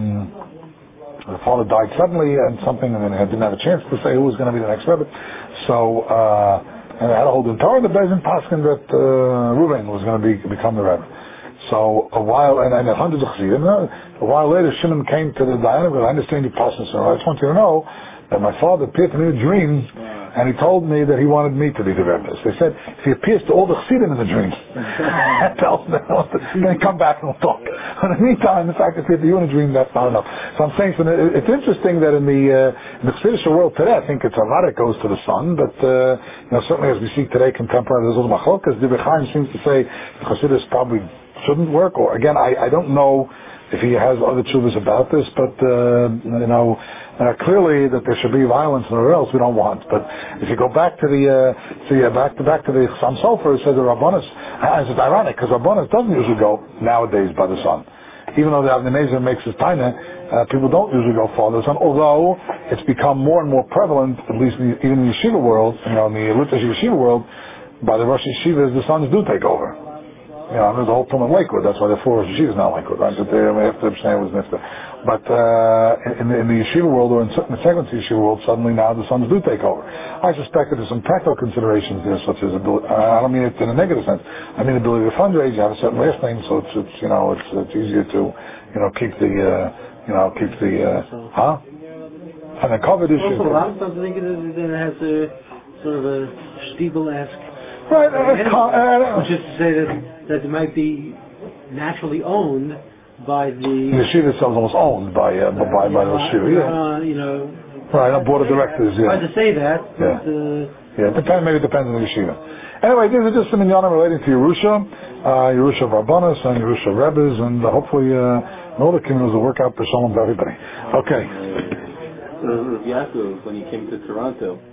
the father died suddenly, and then they didn't have a chance to say who was going to be the next Rebbe. So, and they had a whole Din Torah. The Bezin Paskin that Reuven was going to become the Rebbe. So a while, and hundreds of Chassidim, a while later, Shimon came to the Dayanim, because I understand your passion, so I just want you to know that my father appeared to me in a dream, and he told me that he wanted me to be the Rebbe. So he said, if he appears to all the Chassidim in the dream, tell them, then come back and we'll talk. In the meantime, the fact that he appeared to you in a dream, that's not enough. So I'm saying, it's interesting that in the Chassidish world today, I think it's a lot that goes to the son, but certainly as we see today, contemporary, there's also Machlokes. Divrei Chaim seems to say the Chassidus probably shouldn't work, or again, I don't know if he has other tshuvas about this, but clearly that there should be violence or else we don't want. But if you go back to the back to the Chassam Sofer, it says the Rabbanos, it's ironic because Rabbanos doesn't usually go nowadays by the son. Even though the Avnei Nezer makes his taina, people don't usually go father son, although it's become more and more prevalent, at least even in the yeshiva world, in the Litvish yeshiva world, by the Rosh Yeshivas, the sons do take over. There's a whole Tum in Lakewood. That's why the four Yeshivas now Lakewood, right? But after Abshnei was Nifta. But in the yeshiva world, or in the second yeshiva world, suddenly now the sons do take over. I suspect that there's some practical considerations there, such as ability. I don't mean it in a negative sense. I mean ability to fundraise. You have a certain last name, so it's easier to keep the and the covered issue.
Also, a lot of times I think it has a sort of a Stiebel-esque.
Right,
which is to say that it might be naturally owned by the
yeshiva itself, almost owned by the yeshiva. Right, on board of directors. Yeah.
Hard to say that. But,
maybe it depends on the yeshiva. Anyway, these are just some inyanim relating to Yerusha of Rabbanos and Yerusha Rebbes, and hopefully all the communities will work out for shalom for everybody. Okay.
Yaakov, when he came to Toronto,